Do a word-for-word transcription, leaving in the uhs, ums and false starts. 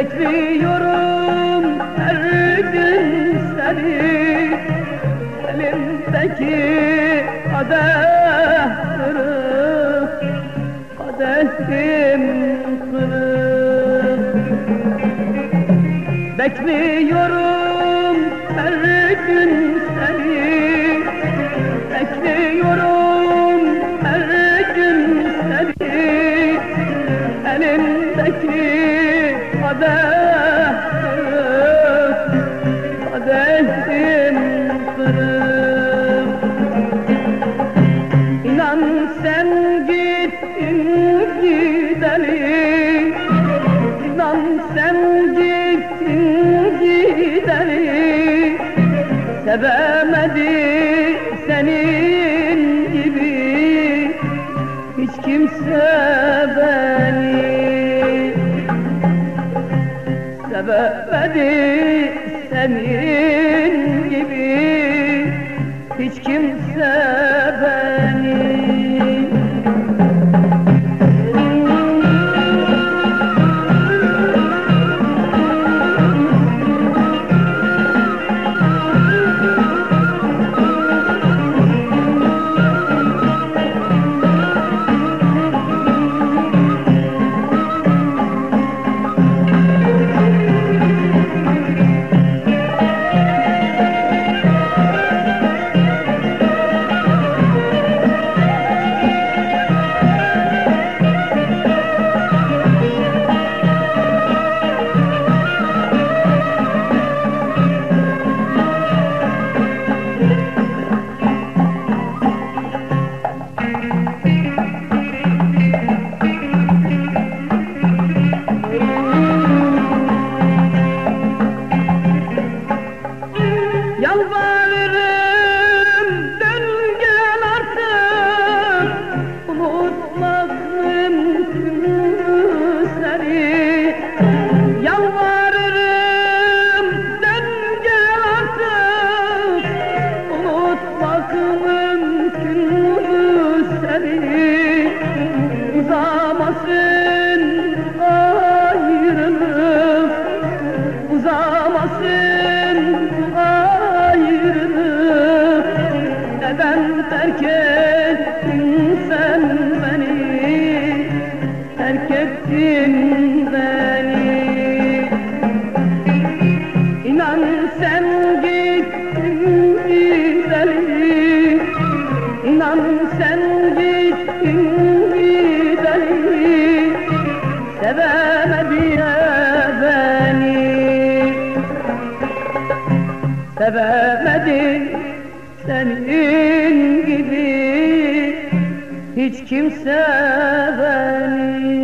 Bekliyorum her gün seni, elimdeki kadeh kırık, kadehim kırık. Bekliyorum her gün seni, bekliyorum her gün seni, elimdeki kadeh kırık, kadehim kırık. İnan sen gittin gideli, İnan sen gittin gideli, sevemedi senin gibi hiç kimse beni. Sevemedi senin gibi hiç kimse beni. Yalvarırım dön gel artık, unutmak mümkün seni. Yalvarırım dön gel artık, unutmak mümkün seni. Uzamasın ayrılık, uzamasın ayrılık. Neden terk ettin sen beni, terk ettin beni. İnan sen gittin gideli, İnan sen gittin gideli, sevemedi beni. Sevemedi senin gibi hiç kimse beni.